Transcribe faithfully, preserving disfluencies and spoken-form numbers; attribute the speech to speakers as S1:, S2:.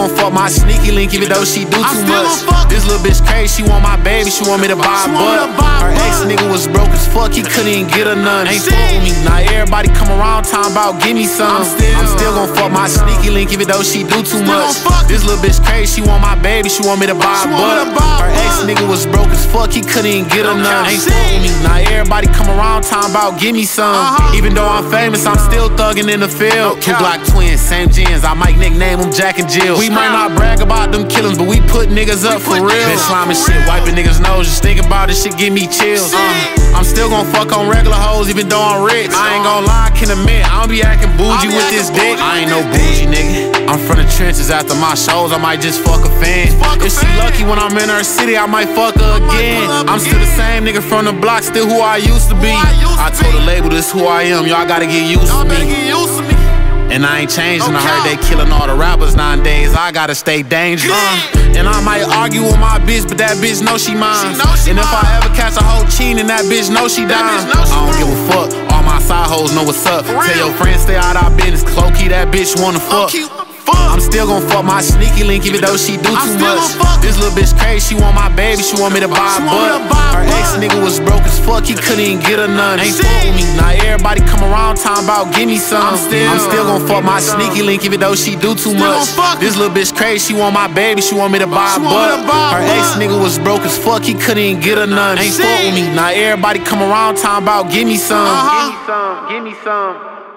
S1: gon' fuck my sneaky link even though she do too much. This little bitch crazy, she want my baby, she want me to buy a butt. Her ex nigga was broke as fuck, he couldn't even get her none. Ain't fuck with me, now everybody come around talking about give me some. I'm still, I'm still gon' fuck my sneaky link even though she do too much. This little bitch crazy, she want my baby, she want me to buy a butt. Her ex nigga was broke as fuck, he couldn't even get her none. Ain't fuck with me, now everybody come around talking about give me some. Even though I'm famous, I'm still thugging in the field. Two Glock twins, same gens, I might nickname them Jack and Jill. We might not brag about them killings, but we put niggas up for real. Been sliming shit, wiping niggas' nose, just thinking about this shit give me chills. Uh, I'm still gon' fuck on regular hoes even though I'm rich. I ain't gon' lie, I can admit, I don't be acting bougie with this dick. I ain't no bougie nigga, I'm from the trenches. After my shows, I might just fuck a fan. If she lucky when I'm in her city, I might fuck her again. I'm still the same nigga from the block, still who I used to be. I told the label this who I am, y'all gotta get used to me. And I ain't changing, I heard they killing all the rappers nowadays, I gotta stay dangerous. uh, And I might argue with my bitch, but that bitch know she mine. And if I ever catch a hoe cheating, that bitch know she dying. I don't give a fuck, all my side hoes know what's up. Tell your friends stay out our business, low-key that bitch wanna fuck. I'm still gon' fuck my sneaky link even though she do too much. This little bitch crazy, she want my baby, she want me to buy a butt. Her ex nigga was broke as fuck, he couldn't even get her none. Ain't fuck with me, now everybody come around talking about give me some. I'm still, I'm still gon' fuck my sneaky link even though she do too much. This little bitch crazy, she want my baby, she want me to buy a butt. Her ex nigga was broke as fuck, he couldn't even get her none. Ain't fuck with me, now everybody come around talking about give me some. Give me some, give me some.